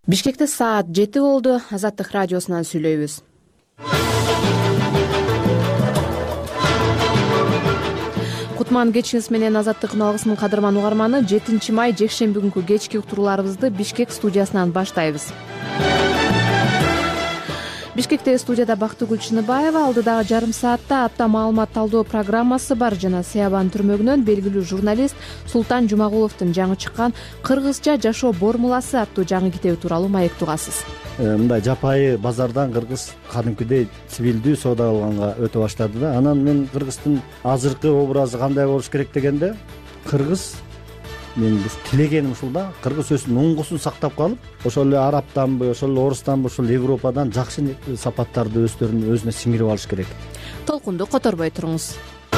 Бишкекте саат 7 болду. Азаттык радиосунан сүйлөйбүз. Кутман кечиңиз менен Азаттыктын алгысынын кадырман угарманы 7 май жекшемби күнкү кечки уктурууларыбызды Бишкек студиясынан баштайбыз. Бишкекте студияда Бактыгүл Чыныбаева, алдыдагы жарым саатта апта маалымат талдоо программасы бар жана Сыябан түрмөгүнөн белгилүү журналист Султан Жумагуловдун жаңы чыккан «Кыргызча жашоо формуласы» аттуу жаңы китеби тууралуу маек тугасыз. Мындай жапайы базардан кыргыз кадимкидей цивилдүү соода кылганга өтө баштады да. Анан мен кыргыздын азыркы образы кандай болуш керек дегенде, кыргыз мен тилегеним ушул да, кыргыз өзүнүн уңгусун сактап калып, ошол эле арабтанбы, ошол эле орустанбы, ошол Европадан жакшы сапаттарды өздөрүнүн өзүнө сиңирип алыш керек. Толкунду которбой туруңуз.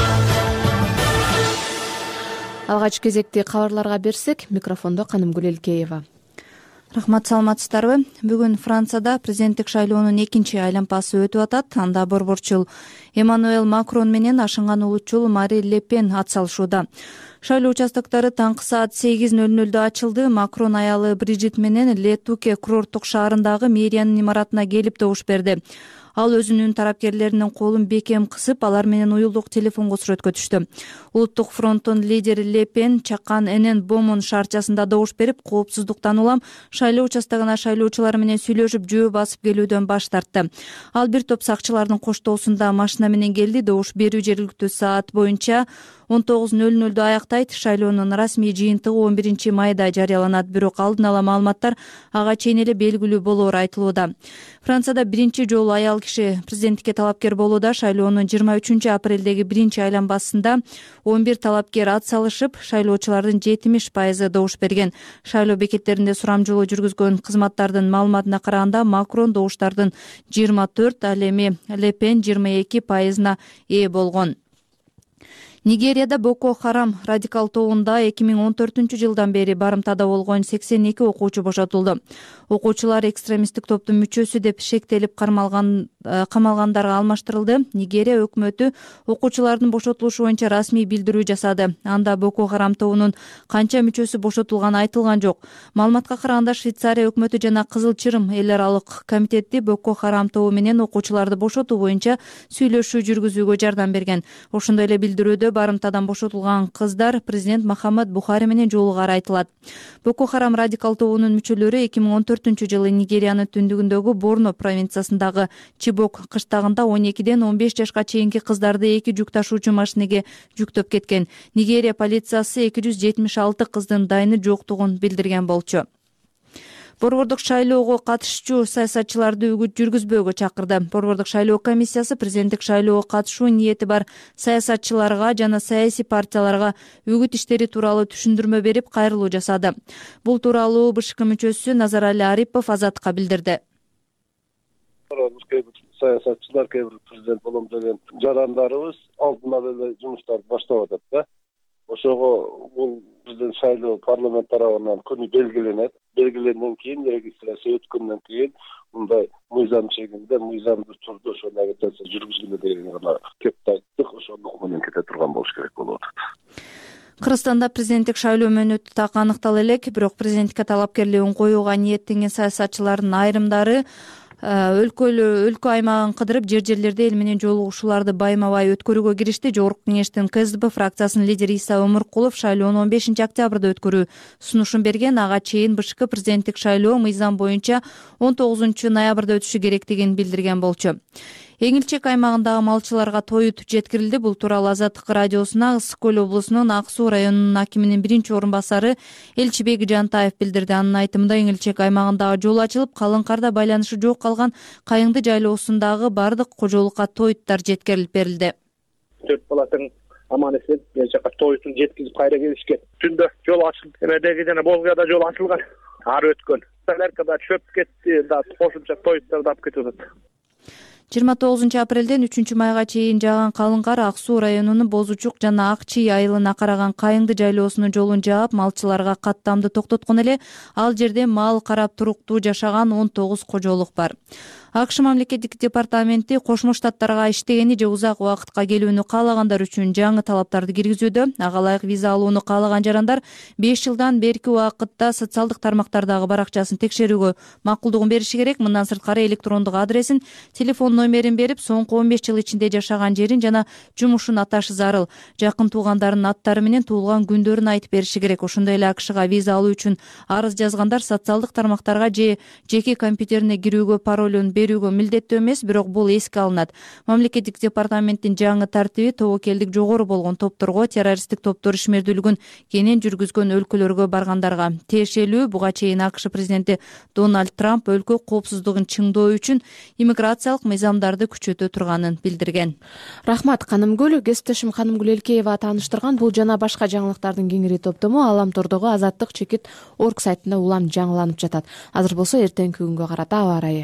Алгач кезекти кабарларга берсек, микрофондо Канымгүл Элкеева. Рахмат, саламатсыздарбы? Бүгүн Францияда президенттик шайлоонун экинчи айланпасы өтүп атат. Анда борборчул Эммануэль Макрон менен ашынган улутчул Мари Ле Пен ат салышууда. Шайлоо участоктору таңкы саат 8:00 ачылды. Макрон аялы Брижит менен Ле Туке курорттук шаарындагы мэриянын имаратына келип добуш берди. Ал өзүнүн тарапкерлеринин колун бекем кысып, алар менен уюлдук телефонго сүрөткө түштү. Улуттук фронттун лидери Ле Пен чаккан Энен Бомон шаарчасында добуш берип, коопсуздуктан улам шайлоо участогуна шайлоочулар менен сүйлөшүп, жөө басып келүүдөн баш тартты. Ал бир топ сакчылардын коштоосунда машина менен келди. Добуш берүү жергиликтүү саат боюнча 19:00 аяктайт. Шайлоонун расмий жыйынтыгы 11 майда жарыяланат, бирок алдын ала маалыматтар ага чейин эле белгилүү болоору айтылууда. Францияда биринчи жолу аял киши президенттикке талапкер болууда. Шайлоонун 23 апрелдеги биринчи айланбасында 11 талапкер ат салышып, шайлоочулардын 70% добуш берген. Шайлоо бекеттеринде сурамжылоо жүргүзгөн кызматтардын маалыматына караганда, Макрон добуштардын 24, ал эми Ле Пен 22%-на ээ болгон. Нигерияда Боко Харам радикал тобунда 2014 жылдан бери барымтада болгон 82 окуучу бошотулду. Окуучулар экстремисттик топтун мүчөсү деп шектелип камалгандарга алмаштырылды. Нигерия өкмөтү окуучулардын бошотулушу боюнча расмий билдирүү жасады. Анда Боко Харам тобунун канча мүчөсү бошотулганы айтылган жок. Маалыматка караганда, Швейцария өкмөтү жана Кызыл Чырым эл аралык комитети Боко Харам тобу менен окуучуларды бошотуу боюнча сүйлөшүү жүргүзүүгө жардам берген. Ошондой эле билдирүүдө барымтадан бошотулган кыздар президент Мухаммад Бухари менен жолугары айтылат. Боко Харам радикал тобунун мүчөлөрү 2014 жылы Нигериянын түндүгүндөгү Борно провинциясындагы Чибок кыштагында 12ден 15 жашка чейинки кыздарды 2 жүк ташуучу машинеге жүктөп кеткен. Нигерия полициясы 276 кыздын дайыны жоктугун билдирген болчу. Борбордук шайлоого катышчу саясатчыларды үгүт жүргүзбөөгө чакырды. Борбордук шайлоо комиссиясы президенттик шайлоого катышуу ниети бар саясатчыларга жана саясий партияларга үгүт иштери тууралуу түшүндүрмө берип, кайрылуу жасады. Бул тууралуу БШК мүчөсү Назарали Арипов Азатка билдирди. Саясатчылар, кээ бир президент болом деген жарандарыбыз алдын ала эле жумуштарды баштап атат да. Ошого бул биздин шайлоо парламент тарабынан күнү белгиленет. Белгиленден кийин, регистрация өткөндөн кийин мындай мыйзам чегинде, мыйзамдуу түрдө ошол агитация жүргүзгүлө деген гана кеп айттык. Ошондук менен кете турган болуш керек болуп атат. Кыргызстанда президенттик шайлоо мөөнөтү так аныктала элек, бирок президенттикке талапкерлигин коюуга ниеттенген саясатчылардын айрымдары өлкө аймагын кыдырып, жерлерде эл менен жолугушууларды байма-бай өткөрүүгө киришти. Жогорку кеңештин КСДП фракциясынын лидери Иса Өмүркулов шайлоону 15 октябрда өткөрүү сунушун берген. Ага чейин БШК президенттик шайлоо мыйзам боюнча 19 ноябрда өтүшү керектигин билдирген болчу. Эңилчек аймагындагы малчыларга тоют жеткирилди. Бул тууралуу Азаттык радиосуна Ысык Көл облусунун Ак Суу районунун акиминин биринчи орун басары Элчибек Жантаев билдирди. Анын айтымында, Эңилчек аймагындагы жол ачылып, калың карда байланышы жок калган Кайыңды жайлоосундагы бардык кожолукка тоюттар жеткирилип берилди. 4 бала тең аман эсен жака тоютун жеткизип кайра келишкен. Түндө жол ачылды. Эмедеги жана Бозгада жол ачылган. Ары өткөн. Салеркада чөп кетти, да кошумча тоюттарды алып кетип атат. 29 апрелден 3 майга чейин жааган калың кар Ак Суу районунун Бозучук жана Ак Чый айылына караган Кайыңды жайлоосунун жолун жаап, малчыларга каттамды токтоткон эле. Ал жерде мал карап туруктуу жашаган 19 кожолук бар. АКШ мамлекеттик департаменти Кошмо Штаттарга иштегени же узак убакытка келүүнү каалагандар үчүн жаңы талаптарды киргизүүдө. Ага ылайык виза алууну каалаган жарандар 5 жылдан берки убакытта социалдык тармактардагы баракчасын текшерүүгө макулдугун бериши керек. Мындан сырткары электрондук адресин, телефон номерин берип, соңку 15 жыл ичинде жашаган жерин жана жумушун аташы зарыл. Жакын туугандарынын аттары менен туулган күндөрүн айтып бериши керек. Ошондой эле АКШга виза алуу үчүн арыз жазгандар социалдык тармактарга же жеке компьютерине кирүүгө паролун берүүгө милдеттүү эмес, бирок бул эске алынат. Мамлекеттик департаменттин жаңы тартиби тобокелдик жогору болгон топторго, террористтик топтор ишмердүүлүгүн кенен жүргүзгөн өлкөлөргө баргандарга тиешелүү. Буга чейин АКШ президенти Дональд Трамп өлкө коопсуздугун чыңдоо үчүн иммиграциялык мыйзамдарды күчөтө турганын билдирген. Рахмат Канымгүл. Кесиптешим Канымгүл Элкеева тааныштырган бул жана башка жаңылыктардын кеңири топтому Аламтордогу Азаттык чекит орг сайтында улам жаңыланып жатат. Азыр болсо эртеңки күнгө карата аба ырайы.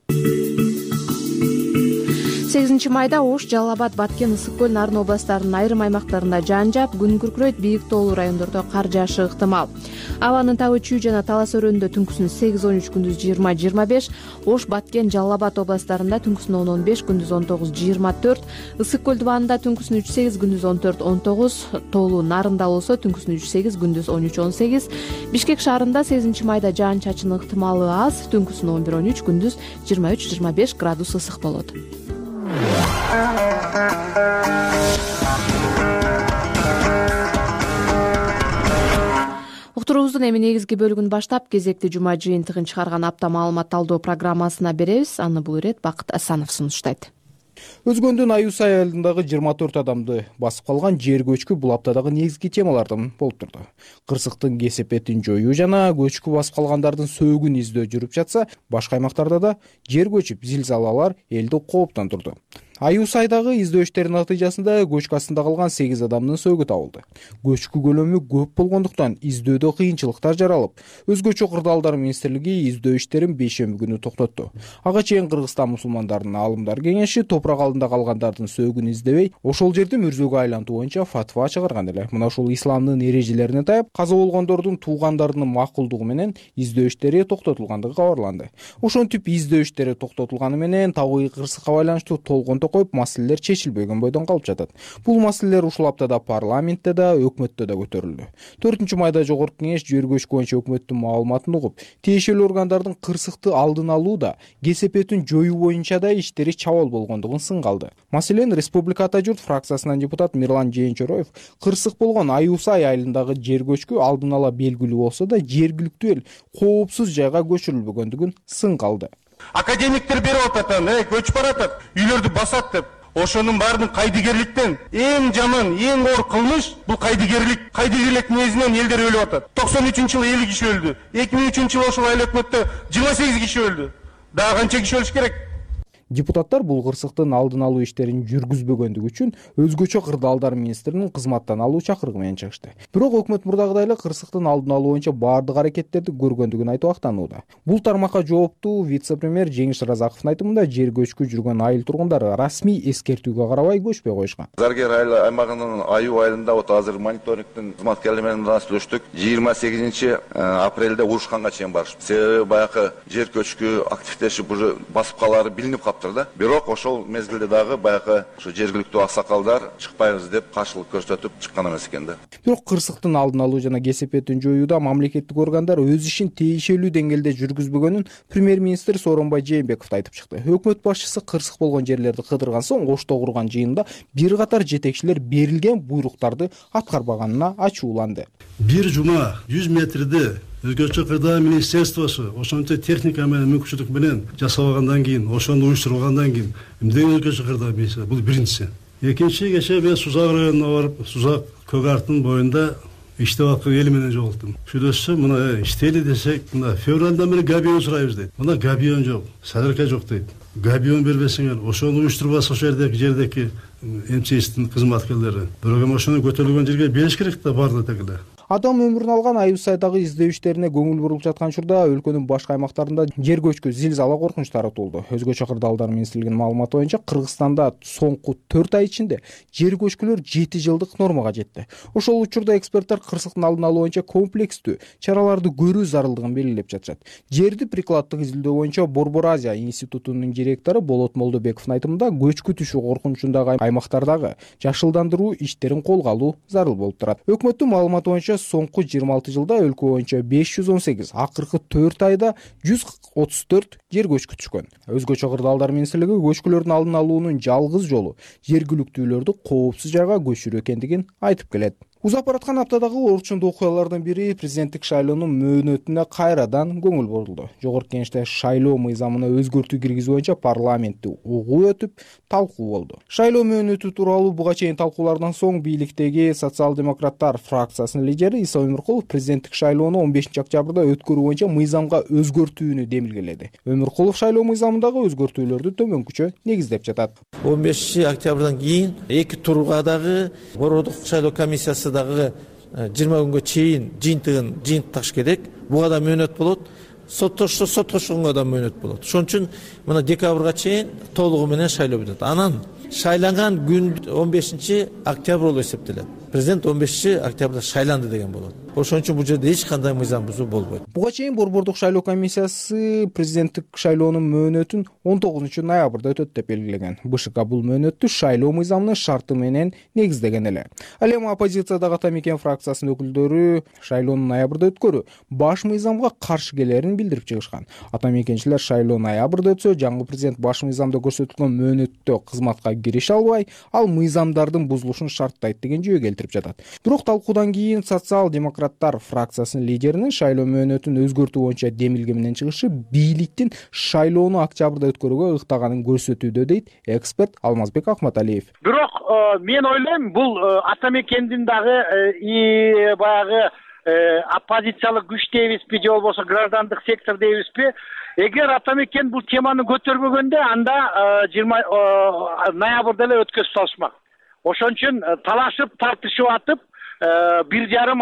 8 майда Ош, Жалал Абад, Баткен, Ысык көл, Нарын областарынын айрым аймактарында жаан жаап, күн күркүрөйт, бийик тоолуу райондордо кар жаашы ыктымал. Абанын табы чүй жана Талас өрөөнүндө түнкүсүн 8-13, күндүз 20-25, Ош, Баткен, Жалал Абад областарында түнкүсүн 10-15, күндүз 19-24, Ысык көл дубанында түнкүсүн 3-8, күндүз 14-19, тоолуу Нарында болсо түнкүсүн 3-8, күндүз 13-18, Бишкек шаарында 8 майда жаан чачын ыктымалы аз, түнкүсүн 11-13, күндүз 23-25 градус ысык болот. Уктуруубуздун эми негизги бөлүгүн баштап, кезекти жума жыйынтыгын чыгарган апта маалымат талдоо программасына беребиз. Аны бул ирет Бакыт Асанов сунуштайт. Өзгөндүн Аюсай айылындагы 24 адамды басып калган жер көчкү бул аптадагы негизги темалардан болуп турду. Кырсыктын кесепетин жоюу жана көчкү басып калгандардын сөөгүн издөө жүрүп жатса, башка аймактарда да жер көчүп, зилзалалар элди кооптондурду. Аюсайдагы издөө иштеринин натыйжасында көчкү астында калган 8 адамдын сөөгү табылды. Көчкү көлөмү көп болгондуктан издөөдө кыйынчылыктар жаралып, өзгөчө Кырдаалдар министрлиги издөө иштерин бейшемби күнү токтотту. Ага чейин Кыргызстан мусулмандарынын аалымдар кеңеши топурак алдында калгандардын сөөгүн издебей, ошол жерди мөрзөгө айлантуу боюнча фатва чыгарган эле. Мына ушул исламдын эрежелерине таяп, каза болгондордун туугандарынын макулдугу менен издөө иштери токтотулгандыгы кабарланды. Ошентип издөө иштери токтотулганы менен табигый кырсыкка байланыштуу толгон коюп, маселелер чечилбеген бойдон калып жатат. Бул маселелер ушул аптада парламентте да, өкмөттө да көтөрүлдү. 4 майда жогорку кеңеш жер көчкү боюнча өкмөттүн маалыматын угуп, тиешелүү органдардын кырсыкты алдын алууда, кесепетин жоюу боюнча да иштери чабал болгондугун сынга алды. Маселен, Республика Ата журт фракциясынан депутат Мирлан Жээнчороев кырсык болгон Аюсай айылындагы жер көчкү алдын ала белгилүү болсо да, жергиликтүү эл коопсуз жайга көчүрүлбөгөндүгүн сынга алды. Академиктер берип атат, көчүп баратат, үйлөрдү басат деп. Ошонун баардыгын кайдыгерликтен эң жаман, эң оор кылмыш бул кайдыгерлик. Кайдыгерлик негизинен элдер өлүп атат. 93-жылы 50 киши өлдү. 2003-жылы ошол айыл өкмөттө 28 киши өлдү. Дагы канча киши өлүш керек? Депутаттар бул кырсыктын алдын алуу иштерин жүргүзбөгөндүгү үчүн өзгөчө Кырдаалдар министринин кызматтан алуу чакырыгы менен чыгышты. Бирок өкмөт мурдагыдай эле кырсыктын алдын алуу боюнча баардык аракеттерди көргөндүгүн айтып актанууда. Бул тармакка жооптуу вице-премьер Жеңиш Разаковдун айтымында жер көчкү жүргөн айыл тургундары расмий эскертүүгө карабай көчпөй коюшкан. Заргер айыл аймагынын Аю айылында азыр мониторингдин кызматкерлери менен сүйлөштүк. 28 апрелде урушканга чейин барышып. Себеби баягы жер көчкү активдешип уже басып калары билинип Бирок ошол мезгилде дагы баягы ушу жергиликтүү аксакалдар чыкпайбыз деп каршылык көрсөтүп чыккан эмес экен да. Бирок кырсыктын алдын алуу жана кесепетин жоюуда мамлекеттик органдар өз ишин тиешелүү деңгээлде жүргүзбөгөнүн премьер-министр Сооронбай Жээнбеков айтып чыкты. Өкмөт башчысы кырсык болгон жерлерди кыдырган соң Ошто курган жыйында бир катар жетекчилер берилген буйруктарды аткарбаганына ачууланды. Бир жума 100 метрди өзгөчө Кырдаал министерствосу ошончо техника менен мүмкүнчүлүк менен жасабагандан кийин, ошону уюштургандан кийин эмне өзгөчө Кырдаал министерствосу бул биринчиси. Экинчи, кечээ мен Сузак районуна барып, Сузак көк артынын боюнда иштеп аткан эл менен жолуктум. Сүйлөшсө, мына иштели десек, мына февралда менен габион сурайбыз дейт. Мына габион жок, садырка жок дейт. Габион бербесиңер, ошону уюштурбаса ошол жердеки МЧСтин кызматкерлери. Бирок ошону көтөрүлгөн жерге бериш керек да бардык эле. Адам өмүрүн алган Аюсайдагы издөө иштерине көңүл бурулуп жаткан учурда өлкөнүн башка аймактарында жер көчкү, зилзала коркунучу таратылды. Өзгөчө кырдаалдар менен издилген маалымат боюнча Кыргызстанда соңку 4 ай ичинде жер көчкүлөр 7 жылдык нормага жетти. Ошол учурда эксперттер кырсыктын алдын алуу боюнча комплекстүү чараларды көрүү зарылдыгын белгилеп жатышат. Жерди прикладдык изилдөө боюнча Борбор Азия институтунун директору Болот Молдобековдун айтымында көчкү түшүү коркунучундагы аймактардагы жашылдандыруу иштерин колго алуу зарыл болуп турат. Өкмөттүн маалыматы боюнча соңку 26 жылда өлкө боюнча 518, акыркы 4 айда 134 жер көчкү түшкөн. Өзгөчө кырдаалдар менен издилген көчкүлөрдүн алдын алуунун жалгыз жолу жергиликтүүлөрдү коопсуз жайга көчүрүү экендигин айтып келет. Узап бараткан аптадагы орчундуу окуялардын бири президенттик шайлоонун мөөнөтүнө кайрадан көңүл бурулду. Жогорку Кеңеште шайлоо мыйзамына өзгөртүү киргизүү боюнча парламентти угуу өтүп, талкуу болду. Шайлоо мөөнөтү тууралуу буга чейин талкуулардан соң бийликтеги социал-демократтар фракциясынын лидери Иса Өмүркулов президенттик шайлоону 15 октябрда өткөрүү боюнча мыйзамга өзгөртүүнү демилгеледи. Өмүркулов шайлоо мыйзамындагы өзгөртүүлөрдү төмөнкүчө негиздеп жатат. 15 октябрдан кийин 2 турга дагы бородук шайлоо комиссиясы дагы 20 күнгө чейин жыйынтыкташ керек. Буга да мөөнөт болот. Соттошконго да мөөнөт болот. Ошон үчүн мына декабрга чейин толугу менен шайлоо бүтөт. Анан шайланган күн 15 октябрь болуп эсептелет. Президент 15 октябрда шайланды деген болот. Ошон үчүн бул жерде эч кандай мыйзам бузуу болбойт. Буга чейин Борбордук шайлоо комиссиясы президенттик шайлоонун мөөнөтүн 19 ноябрда өтөт деп белгилеген. БШК бул мөөнөттү шайлоо мыйзамынын шарты менен негиздеген эле. Ал эми оппозициядагы Атамекен фракциясынын өкүлдөрү шайлоону ноябрда өткөрүү баш мыйзамга каршы келерин билдирип чыгышкан. Атамекенчилер шайлоо ноябрда өтсө, жаңы президент баш мыйзамда көрсөтүлгөн мөөнөттө кызматка кирише албай, ал мыйзамдардын бузулушун шарттайт деген жүйө келтирип жатат. Бирок талкуудан кийин социал-демократтар фракциясынын лидеринин шайлоо мөөнөтүн өзгөртүү боюнча демилге менен чыгышы бийликтин шайлоону октябрда өткөрүүгө ыктаганын көрсөтүүдө, дейт эксперт Алмазбек Акматалиев. Бирок мен ойлойм, бул Атамекендин дагы баягы оппозициялык күч дейбизби же болбосо граждандык сектор дейбизби? Эгер Атамекен бул теманы көтөрбөгөндө, анда 20 ноябрда эле өткөзүп салышмак. Ошон үчүн талашып, тартышып атып, 1,5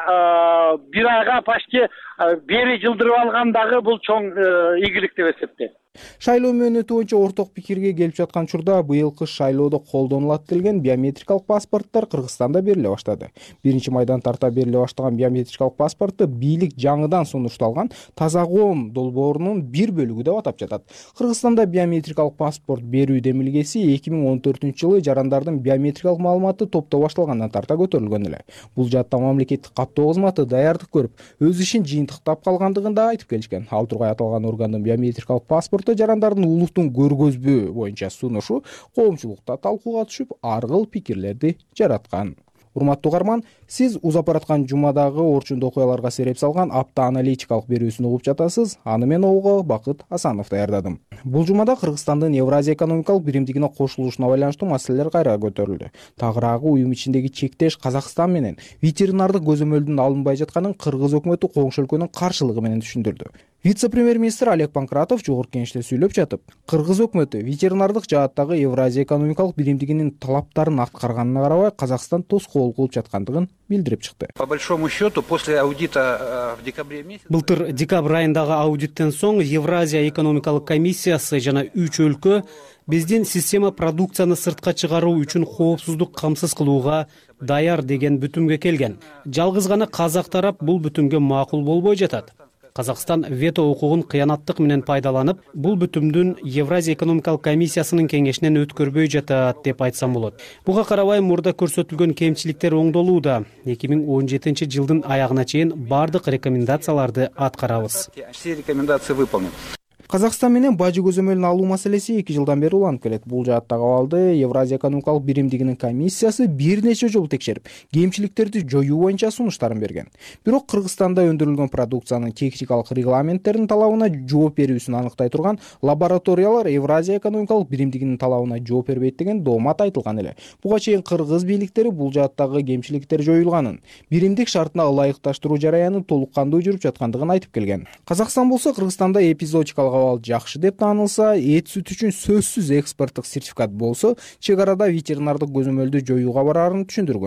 айга, 1 айга почти бери жылдырып алган дагы бул чоң ийгилик деп эсептейм. Шайлоо мөөнөтү боюнча орток пикирге келип жаткан учурда быйылкы шайлоодо колдонулат делген биометрикалык паспорттор Кыргызстанда бериле баштады. 1 майдан тарта бериле баштаган биометрикалык паспортту бийлик жаңыдан сунушталган таза коом долбоорунун бир бөлүгү деп атап жатат. Кыргызстанда биометрикалык паспорт берүү демилгеси 2014-жылы жарандардын биометрикалык маалыматы топтоо башталгандан тарта көтөрүлгөн эле. Бул жаатта мамлекеттик каттоо кызматы даярдык көрүп, өз ишин жыйынтыктап калгандыгын да айтып келишкен. Ал тургай аталган органдын биометрикалык паспорт жарандардын улуттун көргөзбөө боюнча сунушу коомчулукта талкууга түшүп, ар кыл пикирлерди жараткан. Урматтуу угарман, сиз узап бараткан жумадагы орчундуу окуяларга сереп салган апта аналитикалык берүүсүн угуп жатасыз. Аны мен Оого Бакыт Асанов даярдадым. Бул жумада Кыргызстандын Евразия экономикалык биримдигине кошулушуна байланыштуу маселелер кайра көтөрүлдү. Тагыраагы уюм ичиндеги чектеш Казакстан менен ветеринардык көзөмөлдүн алынбай жатканын Кыргыз өкмөтү коңшу өлкөнүн каршылыгы менен түшүндүрдү. Вице-премьер-министр Олег Панкратов Жогорку Кеңеште сүйлөп жатып, Кыргыз өкмөтү ветеринардык жааттагы Евразия экономикалык биримдигинин талаптарын аткарганына карабай Казакстан тоскоол кылып жаткандыгын билдирип чыкты. По большому счету, после аудита в декабре месяце... Былтыр декабрь айындагы аудиттен соң Евразия экономикалык комиссиясы жана 3 өлкө биздин система продукцияны сыртка чыгаруу үчүн коопсуздук камсыз кылууга даяр деген бүтүмгө келген. Жалгыз гана казак тарап бул бүтүмгө макул болбой жатат. Казакстан вето укугун кыянаттык менен пайдаланып, бул бүтүмдүн Евразия экономикалык комиссиясынын кеңешинен өткөрбөй жатат деп айтсам болот. Буга карабай мурда көрсөтүлгөн кемчиликтер оңдолууда. 2017-жылдын аягына чейин бардык рекомендацияларды аткарабыз. Все рекомендации выполнены. Казакстан менен бажы көзөмөлүн алуу маселеси 2 жылдан бери уланып келет. Бул жааттагы абалды Евразия экономикалык биримдигинин комиссиясы бир нече жолу текшерип, кемчиликтерди жоюу боюнча сунуштарын берген. Бирок Кыргызстанда өндүрүлгөн продукциянын техникалык регламенттеринин талабына жооп берүүсүн аныктай турган лабораториялар Евразия экономикалык биримдигинин талабына жооп бербейт деген доомат айтылган эле. Буга чейин кыргыз бийликтери бул жааттагы кемчиликтер жоюлганын, биримдик шартына ылайыкташтыруу жараянын толук кандуу жүрүп жаткандыгын айтып келген. Казакстан болсо Кыргызстанда эпизодикалык абал жакшы деп таанылса, эт сүт үчүн сөзсүз экспорттук сертификат болсо, чек арада ветеринардык көзөмөлдү жоюуга бараарын түшүндүргөн.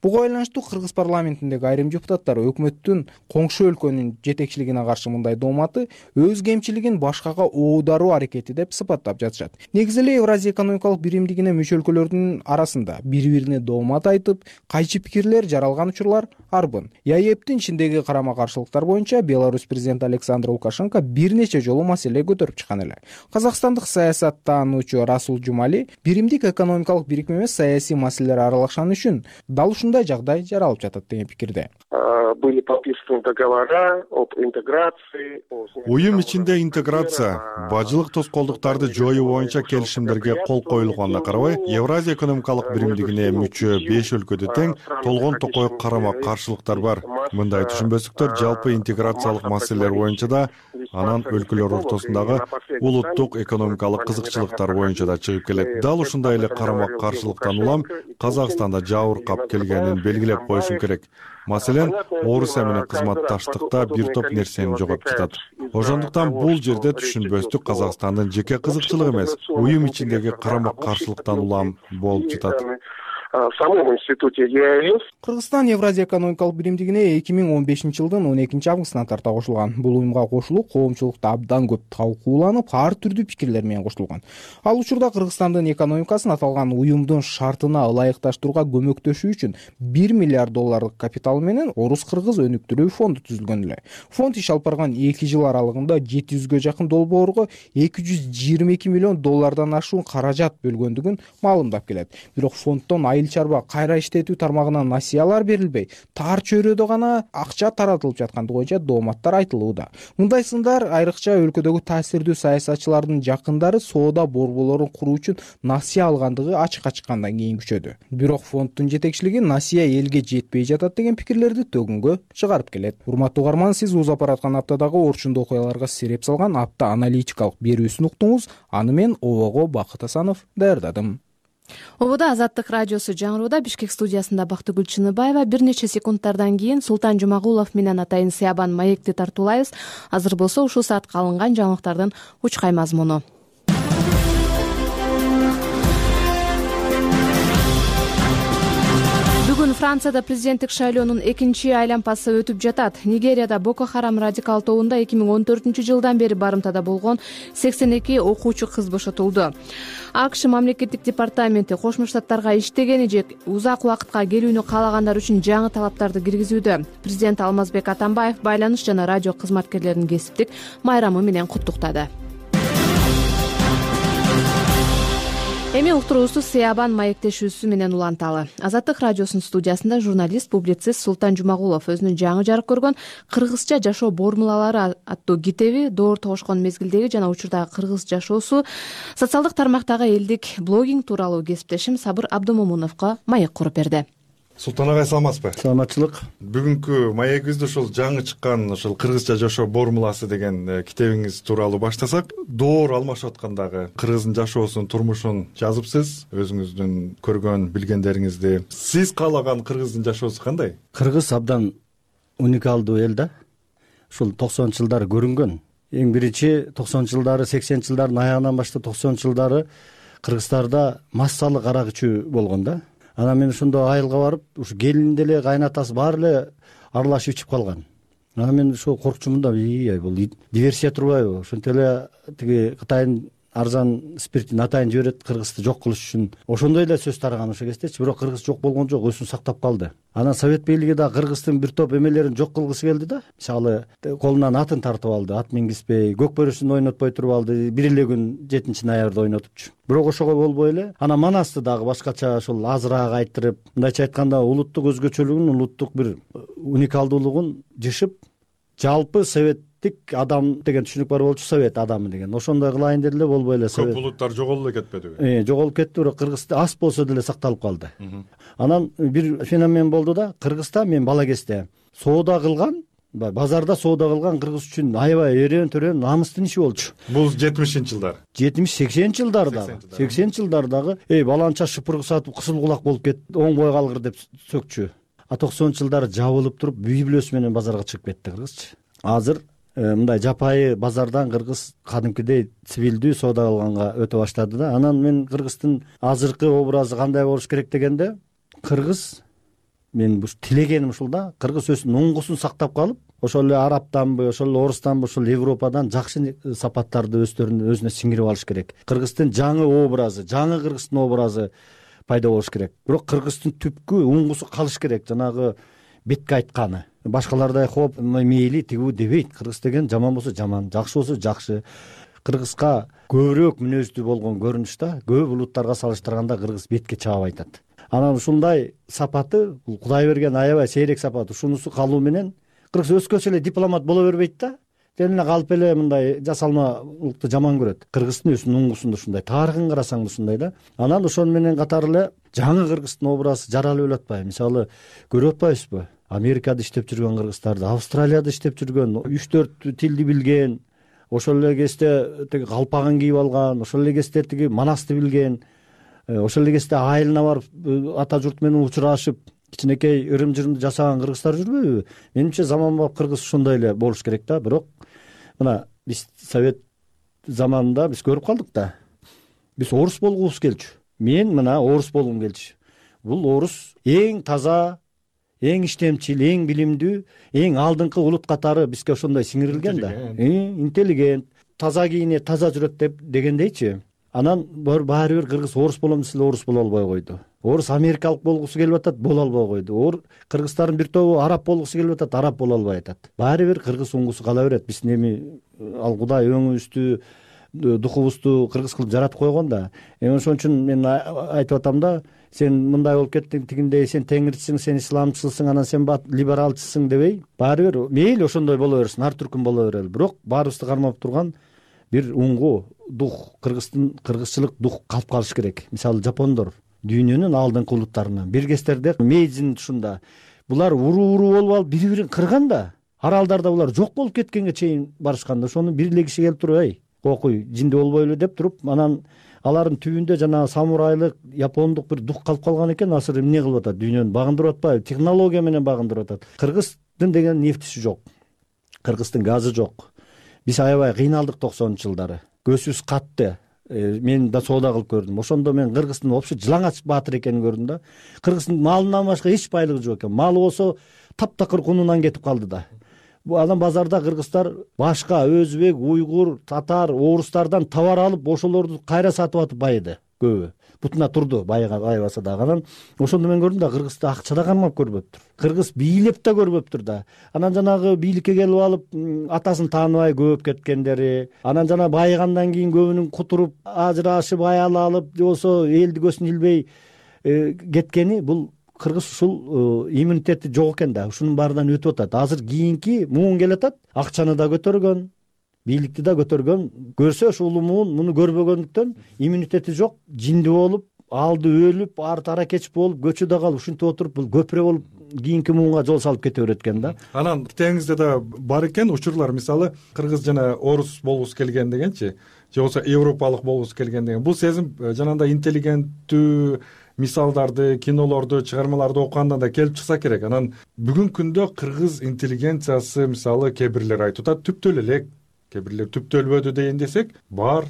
Буга байланыштуу кыргыз парламентиндеги айрым депутаттар өкмөттүн коңшу өлкөнүн жетекчилигине каршы мындай дооматы өз кемчилигин башкага оодаруу аракети деп сыпаттап жатышат. Негизи эле Евразия экономикалык биримдигине мүчө өлкөлөрдүн арасында бири-бирине доомат айтып, кайчы пикирлер жаралган учурлар арбын. ЕАЭБтин ичиндеги карама-каршылыктар боюнча Беларусь президенти Александр Лукашенко бир нече жолу маселе көтөрүп чыккан эле. Казакстандык саясаттануучу Расул Жумали биримдик экономикалык бирикме эмес саясий маселелер аралашканы үчүн дал ушундай жагдай жаралып жатат деген пикирде. Были подписаны договора об интеграции. Уюм ичинде интеграция, бажылык тоскоолдуктарды жоюу боюнча келишимдерге кол коюлганына карабай, Евразия экономикалык биримдигине мүчө 5 өлкөдө тең толгон токой карама-каршылыктар бар. Мындай түшүнбөстүктөр жалпы интеграциялык маселелер боюнча да, анан өлкөлөр ортосундагы улуттук экономикалык кызыкчылыктар боюнча да чыгып келет. Дал ушундай эле карама-каршылыктан улам Казакстанда жабыркап келгенин белгилеп коюшум керек. Маселен, Орусия менен кызматташтыкта бир топ нерсени жоготуп жатат. Ошондуктан бул жерде түшүнбөстүк Казакстандын жеке кызыкчылыгы эмес, уюм ичиндеги карама-каршылыктан улам болуп жатат. В самом институте ЕАЭС. Кыргызстан Евразия экономикалык биримдигине 2015-жылдын 12-августунан тарта кошулган. Бул уюмга кошулуу коомчулукта абдан көп талкууланып, ар түрдүү пикирлер менен кошулган. Ал учурда Кыргызстандын экономикасын аталган уюмдун шартына ылайыкташтырууга көмөктөшүү үчүн $1 миллиард капитал менен Орус-Кыргыз өнүктүрүү фонду түзүлгөн эле. Фонд иш алып барган 2 жыл аралыгында 700гө жакын долбоорго $222 миллион ашуун каражат бөлгөндүгүн маалымдап келет. Бирок фонддон айыл чарба кайра иштетүү тармагынан насыялар берилбей, тар чөйрөдө гана акча таратылып жаткандыгы боюнча дооматтар айтылууда. Мындай сындар айрыкча өлкөдөгү таасирдүү саясатчылардын жакындары соода борборлорун куруу үчүн насыя алгандыгы ачыкка чыккандан кийин күчөдү. Бирок фонддун жетекчилиги насыя элге жетпей жатат деген пикирлерди төгүнгө чыгарып келет. Урматтуу угарман, сиз узап бараткан аптадагы орчундуу окуяларга сереп салган апта аналитикалык берүүсүн уктуңуз. Аны мен Обого Бакыт Асанов даярдадым. Обода Азаттык радиосу жаңырууда. Бишкек студиясында Бактыгүл Чыныбаева. Бир нече секундтардан кийин Султан Жумагулов менен атайын Сыябан маекти тартуулайбыз. Азыр болсо ушул саатка алынган жаңылыктардын учкай мазмуну. Бүгүн Францияда президенттик шайлоонун экинчи айлампасы өтүп жатат. Нигерияда Боко Харам радикал тобунда 2014-жылдан бери барымтада болгон 82 окуучу кыз бошотулду. АКШ мамлекеттик департаменти Кошмо Штаттарга иштегени же узак убакытка келүүнү каалагандар үчүн жаңы талаптарды киргизүүдө. Президент Алмазбек Атамбаев байланыш жана радио кызматкерлеринин кесиптик майрамы менен куттуктады. Эми уктуруубузду Сыябан маектешүүсү менен уланталы. Азаттык радиосунун студиясында журналист, публицист Султан Жумагулов өзүнүн жаңы жарык көргөн «Кыргызча жашоо формулалары» аттуу китеби, доор тогушкон мезгилдеги жана учурдагы кыргыз жашоосу, социалдык тармактагы элдик блогинг тууралуу кесиптешим Сабыр Абдымомуновго маек куруп берди. Султан агай, саламатсызбы? Саламатчылык. Бүгүнкү маегибизди ушул жаңы чыккан ушул кыргызча жашоо формуласы деген китебиңиз тууралуу баштасак. Доор алмашып аткандагы кыргыздын жашоосун, турмушун жазыпсыз, өзүңүздүн көргөн билгендериңизди. Сиз каалаган кыргыздын жашоосу кандай? Кыргыз абдан уникалдуу эл да. Ушул 90-жылдары көрүнгөн. Эң биринчи 90-жылдары, 80-жылдардын аягынан баштап 90-жылдары кыргыздарда массалык арак ичүү болгон да. Анан мен ошондо айылга барып, ушу келин деле, кайнатасы баары эле аралашып ичип калган. Анан мен ошо коркчумун да, бул диверсия турбайбы? Ошентип эле тиги Кытайдын арзан спиртин атайын жиберет кыргызды жок кылыш үчүн. Ошондой эле сөз тараган ошо кездечи, бирок кыргыз жок болгон жок, өзүн сактап калды. Анан совет бийлиги да кыргыздын бир топ эмелерин жок кылгысы келди да. Мисалы, колунан атын тартып алды, ат мингизбей, көк бөрүсүн ойнотпой туруп алды, бир эле күн 7-ноябрда ойнотупчу. Бирок ошого болбой эле анан манасты дагы башкача ошол азыраак айттырып, мындайча айтканда улуттук өзгөчөлүгүн, улуттук бир уникалдуулугун жышып, жалпы советтик адам деген түшүнүк бар болчу, совет адамы деген. Ошондой кылайын деди эле, болбой эле. Көп улуттар жоголуп кетпедиби? Жоголуп кетти, бирок кыргыз аз болсо деле сакталып калды. Анан бир феномен болду да, Кыргызда мен бала кезде соода кылган, базарда соода кылган кыргыз үчүн аябай эрен-төрөн, намыстын иши болчу. Бул 70-жылдар. 70-80-жылдардагы. 80-жылдардагы баланча шыпыргы сатып кысыл кулак болуп кетти, оңбой калгыр деп сөкчү. 90-жылдары жабылып туруп, бүйүлөсү менен базарга чыгып кетти кыргызчы. Азыр мындай жапайы базардан кыргыз кадимкидей цивилдүү соода кылганга өтө баштады да. Анан мен кыргыздын азыркы образы кандай болуш керек дегенде, кыргыз мен тилегеним ушул да, кыргыз өзүнүн уңгусун сактап калып, ошол эле арабтанбы, ошол эле орустанбы, ошол Европадан жакшы сапаттарды өзүнө сиңирип алыш керек. Кыргыздын жаңы образы, жаңы Кыргыздын образы пайда болуш керек. Бирок кыргыздын түпкү уңгусу калыш керек. Жанагы бетке айтканы. Башкалардай хоп, мейли тигүү дебейт. Кыргыз деген жаман болсо жаман, жакшы болсо жакшы. Кыргызга көбүрөөк мүнөздүү болгон көрүнүш да, көп улуттарга салыштырганда кыргыз бетке чаап айтат. Анан ушундай сапаты, Кудай берген аябай сейрек сапат. Ушунусу калуу менен кыргыз өскөчө эле дипломат боло бербейт да. Тен эле калып эле мындай жасалмалыкты жаман көрөт. Кыргыздын өзүнүн уңгусунда ушундай, тарыхын карасаң ушундай да. Анан ошон менен катары эле жаңы Кыргыздын образы жаралып эле атпайбы? Мисалы, көрүп атпайбызбы? Америкада иштеп жүргөн кыргыздарды, Австралияда иштеп жүргөн, 3-4 тилди билген, ошол эле кезде тиги калпагын кийип алган, ошол эле кезде тиги манасты билген, ошол эле кезде айылына барып ата журт менен учурашып, кичинекей ырым-жырымды жасаган кыргыздар жүрбөйбү? Менимче заманбап кыргыз ушундай эле болуш керек да. Бирок мына биз совет заманында биз көрүп калдык да. Биз орус болгубуз келчү. Мен мына орус болгум келчү. Бул орус эң таза, эң иштемчил, эң билимдүү, эң алдыңкы улут катары бизге ошондой сиңирилген да. Интеллигент, таза кийинет, таза жүрөт дегендейчи. Анан баары бир кыргыз орус болом десе орус боло албай койду. Орус америкалык болгусу келип атат, боло албай койду. Кыргыздардын бир тобу араб болгусу келип атат, араб боло албай атат. Баары бир кыргыз уңгусу кала берет. Биздин эми ал Кудай өңүбүздү, духубузду кыргыз кылып жаратып койгон да. Ошон үчүн мен айтып атам да, сен мындай болуп кеттиң, тигиндей, сен теңирчисиң, сен исламчысың, анан сен либералчысың дебей, баары бир мейли ошондой боло берсин, ар түркүм боло берели. Бирок баарыбызды кармап турган бир уңгу, дух, кыргызчылык дух калып калыш керек. Мисалы, жапондор дүйнөнүн алдыңкы улуттарынан биргестерде Мейдзин тушунда булар уруу болуп алып бири-бирин кырган да. Аралдарда булар жок болуп кеткенге чейин барышканда, ошону бир эле киши келип туруп, эй, кокуй, жинди болбойлу деп туруп, анан алардын түбүндө жана самурайлык, япондук бир дух калып калган экен. Азыр эмне кылып атат? Дүйнөнү багындырып атпайбы? Технология менен багындырып атат. Кыргыздын деген нефтиси жок. Кыргыздын газы жок. Биз аябай кыйналдык 90-жылдары. Көзүбүз катты. Мен да соода кылып көрдүм. Ошондо мен кыргыздын вообще жылаңач баатыр экенин көрдүм да. Кыргыздын малынан башка эч байлыгы жок экен. Малы болсо таптакыр кунунан кетип калды да. Анан базарда кыргыздар башка өзбек, уйгур, татар, орустардан товар алып, ошолорду кайра сатып атып байыды көбү. Бутуна турду, байбаса дагы. Анан ошондо мен көрдүм да, кыргызды акча да кармап көрбөптүр. Кыргыз бийлеп да көрбөптүр да. Анан жанагы бийликке келип алып, атасын тааныбай көп кеткендери, анан жана байыгандан кийин көбүнүн кутуруп, ажырашып, аял алып, же болсо элди көзүн илбей кеткени, бул кыргыз ушул иммунитети жок экен да. Ушунун баарынан өтүп атат. Азыр кийинки муун келатат, акчаны да көтөргөн, бийликти да көтөргөн. Көрсө ушул муун муну көрбөгөндүктөн иммунитети жок, жинди болуп, алды өлүп, арты аракеч болуп, көчү да калып, ушинтип отуруп, бул көпүрө болуп кийинки муунга жол салып кете берет экен да. Анан теңизде да бар экен учурлар, мисалы, кыргыз жана орус болгусу келген дегенчи, же болбосо европалык болгусу келген деген. Бул сезим жанагындай интеллигенттүү мисалдарды, кинолорду, чыгармаларды окугандан да келип чыкса керек. Анан бүгүнкү күндө кыргыз интеллигенциясы, мисалы, кээ бирлер айтып атат, түптөлө элек, кээ бирлер түптөлбөдү деген десек, бар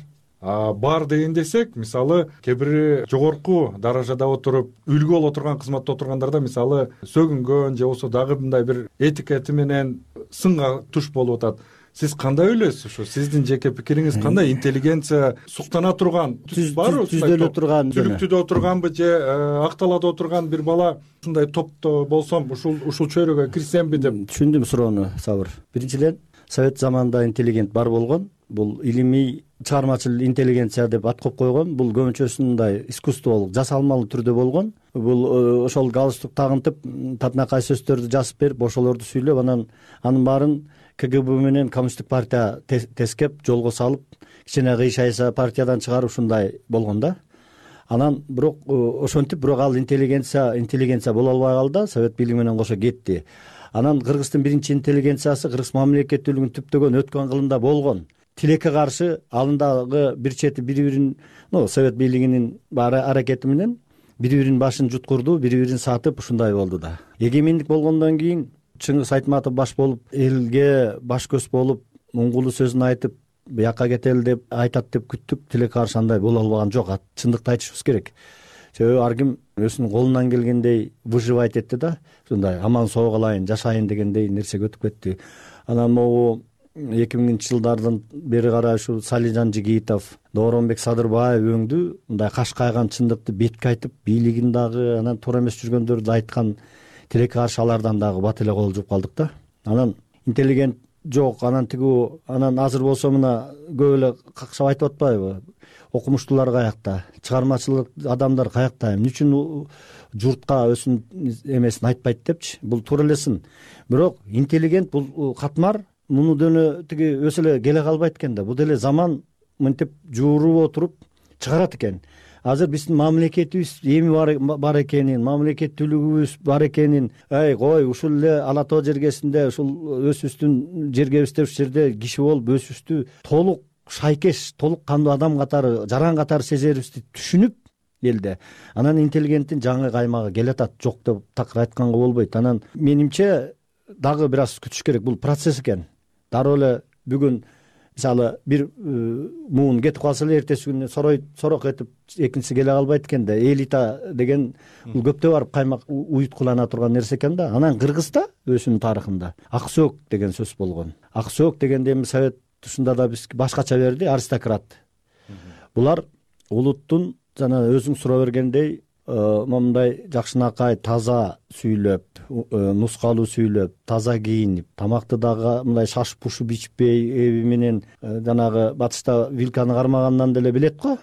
деген десек, мисалы, кээ бири жогорку даражада отуруп, үлгү боло турган кызматта отургандарда, мисалы, сөгүнгөн же болсо дагы мындай бир этикети менен сынга туш болуп атат. Сиз кандай ойлойсуз? Ушу сиздин жеке пикириңиз кандай? Интеллигенция суктана турган, барбы? Түздөлө турган, түлүктүдө отурганбы же акталада отурган бир бала ушундай топто болсом, ушул чөйрөгө кирсемби деп? Түшүндүм суроону, Сабыр. Биринчиден, совет заманында интеллигент бар болгон. Бул илимий чыгармачыл интеллигенция деп ат коюп койгон. Бул көбүнчөсүндай искусстволук, жасалмалуу түрдө болгон. Бул ошол галстук тагынтып, татынакай сөздөрдү жазып берип, ошолорду сүйлөп, анын баарын КГБ менен коммунисттик партия тескеп, жолго салып, кичине кыйшайса партиядан чыгарып, ушундай болгон да. Анан бирок ошентип, бирок ал интеллигенция боло албай калды, совет бийлиги менен кошо кетти. Анан кыргыздын биринчи интеллигенциясы кыргыз мамлекеттүүлүгүн түптөгөн өткөн кылымда болгон. Тилекке каршы алындагы бир чети бири-бирин, совет бийлигинин баары аракети менен бири-биринин башын жуткурду, бири-бирин сатып, ушундай болду да. Эгемендик болгондон кийин Чыңгыз Айтматов баш болуп, элге баш көз болуп, уңгулуу сөзүн айтып, бияка кетели деп айтат деп күттүк. Тилекке каршы андай боло албаган жок. Чындыкты айтышыбыз керек. себеби ар ким өзүнүн колунан келгендей выживать этти да, ушундай аман соо калайын жашайын дегендей нерсеге өтүп кетти. Анан могу 2000 жылдардан бери карай ушу Салижан Жигитов, Дооронбек Садырбаев өңдү мындай каш кайган чындыкты бетке айтып, бийлигин дагы анан туура эмес жүргөндөрдү айткан тилекке каршы алардан дагы бат эле кол жууп калдык да. Анан интеллигент жок, анан тигүү, анан азыр болсо мына көп эле какшап айтып атпайбы? Окумуштуулар каякта, чыгармачылык адамдар каякта, эмне үчүн журтка өзүнүн эмесин айтпайт депчи? Бул туура эле сын. Бирок интеллигент бул катмар муну дөөнө тиги өсө эле келе калбайт экен да. Бул деле заман мынтип жууруп отуруп чыгарат экен. Азыр биздин мамлекетибиз эми бар экенин, мамлекеттүүлүгүбүз бар экенин, кой ушул эле Ала Тоо жергесинде ушул өзүбүздүн жергебизде ушул жерде киши болуп өзүбүздү толук шайкеш, толук кандуу адам катары, жаран катары сезерибизди түшүнүп элде анан интеллигенттин жаңы каймагы келатат. Жок деп такыр айтканга болбойт. Анан менимче дагы бир аз күтүш керек. Бул процесс экен. Дароо эле бүгүн мисалы бир муун кетип калса эле эртеси күнү сорок этип экинчиси келе калбайт экен да. Элита деген бул көптө барып каймак уюткулана турган нерсе экен да. Анан Кыргызда өзүнүн тарыхында ак сөөк деген сөз болгон. Ак сөөк дегенде эми совет тушунда да биз башкача берди, аристократ. Булар улуттун жана өзүң суроо бергендей момундай жакшынакай таза сүйлөп, нускалуу сүйлөп, таза кийинип, тамакты дагы мындай шаш пушуп ичпей, эби менен жанагы батышта вилканы кармагандан деле билет го.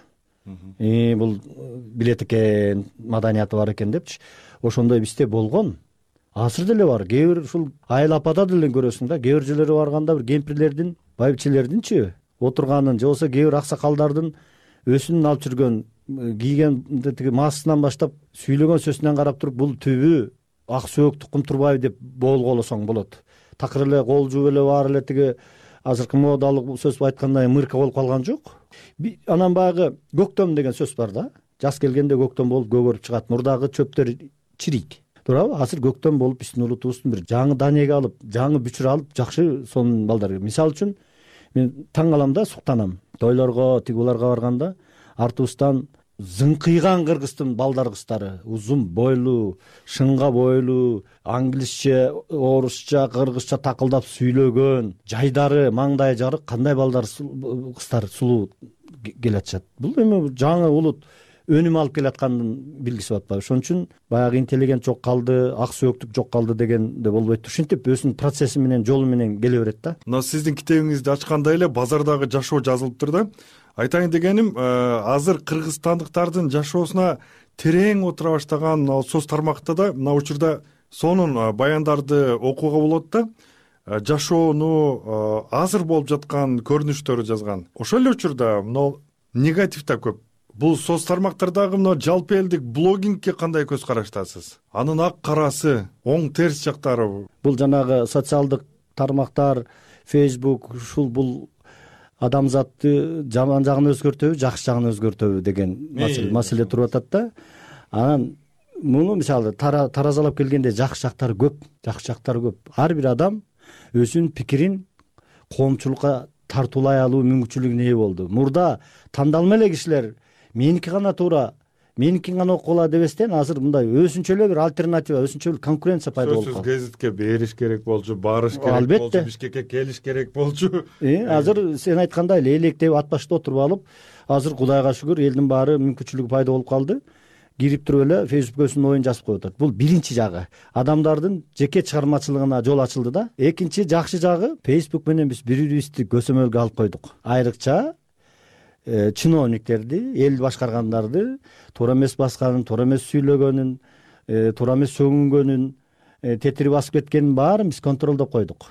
Бул билет экен, маданияты бар экен депчи. Ошондой бизде болгон. Азыр деле бар. Кээ бир ушул айыл апада деле көрөсүң да, кээ бир жерлерге барганда бир кемпирлердин, байбичелердинчи отурганын, же болбосо кээ бир аксакалдардын өсүнүн алып жүргөн, кийген тиги маасынан баштап сүйлөгөн сөзүнөн карап туруп, бул түбү ак сөөк Тукум Турбаев деп болголосоң болот. Такыр эле кол жууп эле баары эле тиги азыркы модалык сөз айткандай мырка болуп калган жок. Анан баягы көктөм деген сөз бар да. Жаз келгенде көктөм болуп көгөрүп чыгат, мурдагы чөптөр чирийт. Туурабы? Азыр көктөм болуп биздин улутубуздун бир жаңы данеге алып, жаңы бүчүр алып, жакшы сонун балдар. Мисалы үчүн мен таң калам да, суктанам. Тойлорго, тиги буларга барганда артыбыздан зыңкыйган кыргыздын балдар кыздары, узун бойлуу, шыңга бойлуу, англисче, орусча, кыргызча такылдап сүйлөгөн, жайдары, маңдайы жарык кандай балдар кыздар сулуу келатышат. Бул эми жаңы улут өнүм алып келаткандын билгиси болуп атпайбы? Ошон үчүн баягы интеллигент жок калды, ак сөөктүк жок калды дегенде болбойт. Ушинтип өзүнүн процесси менен, жолу менен келе берет да. Мына сиздин китебиңизди ачканда эле базардагы жашоо жазылыптыр да. Айтайын дегеним, азыр кыргызстандыктардын жашоосуна терең отура баштаган соц тармакта да мына учурда сонун баяндарды окууга болот да. Жашоону азыр болуп жаткан көрүнүштөрү жазган. Ошол эле учурда мына негатив да көп. Бул соц тармактардагы мына жалпы элдик блогингке кандай көз караштасыз? Анын ак карасы, оң терс жактары. Бул жанагы социалдык тармактар, Facebook, ушул бул адамзатты жаман жагын өзгөртөбү, жакшы жагын өзгөртөбү деген маселе туруп атат да. Анан муну мисалы таразалап келгенде жакшы жактары көп. Ар бир адам өзүнүн пикирин коомчулукка тартуулай алуу мүмкүнчүлүгүнө ээ болду. Мурда тандалма эле кишилер меники гана туура, меникин гана окула дебестен азыр мындай өзүнчө эле бир альтернатива, өзүнчө эле конкуренция пайда болуп калды. Гезитке бериш керек болчу, барыш керек болчу, Бишкекке келиш керек болчу. Азыр сен айткандай эле электеп ат башта отуруп алып, азыр Кудайга шүгүр элдин баары мүмкүнчүлүгү пайда болуп калды. Кирип туруп эле Facebook өзүнүн оюн жазып коюп атат. Бул биринчи жагы. Адамдардын жеке чыгармачылыгына жол ачылды да. Экинчи жакшы жагы, Facebook менен биз бири-бирибизди көзөмөлгө алып койдук. Айрыкча чиновниктерди, эл башкаргандарды туура эмес басканын, туура эмес сүйлөгөнүн, туура эмес сөгүнгөнүн, тетири басып кеткенин баарын биз контролдоп койдук.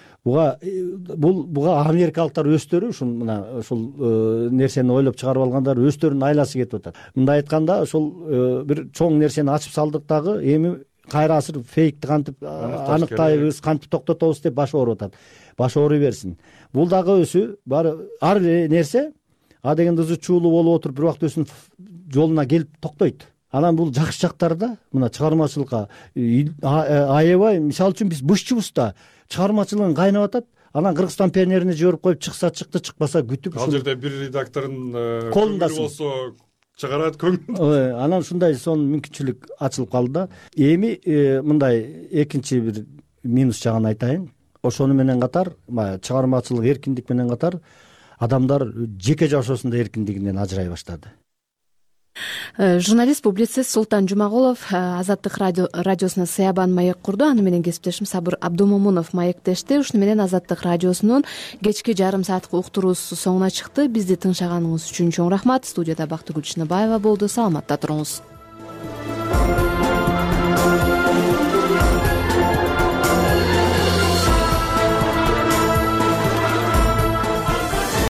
Буга америкалыктар өздөрү ушул нерсени ойлоп чыгарып алгандар өздөрүнүн айласы кетип атат. Мындай айтканда ушул бир чоң нерсени ачып салдык дагы эми кайра азыр фейкти кантип аныктайбыз, кантип токтотобуз деп башы ооруп атат. Башы ооруй берсин. Бул дагы өзү ар нерсе а дегенде чуулуу болуп отуруп бир убакта өзүнүн жолуна келип токтойт. Анан бул жакшы жактары да, мына чыгармачылыкка аябай, мисалы үчүн биз бышчыбыз да, чыгармачылыгын кайнап атат. Анан Кыргызстан пионерини жиберип коюп чыкса чыкты, чыкпаса күтүп. Ал жерде бир редактордун колунда болсо чыгарат көңүл. Анан ушундай сонун мүмкүнчүлүк ачылып калды да. Эми мындай экинчи бир минус жагын айтайын. Ошону менен катар, чыгармачылык эркиндик менен катар адамдар жеке жашоосунда эркиндигинен ажырай баштады. Журналист, публицист Султан Жумагулов Азаттык радиосуна сыябан маек курду. Аны менен кесиптешим Сабыр Абдумомунов маектешти. Ушуну менен Азаттык радиосунун кечки жарым саатка уктуруусу соңуна чыкты. Бизди тыңшаганыңыз үчүн чоң рахмат. Студияда Бактыгүл Чыныбаева болду. Саламатта туруңуз.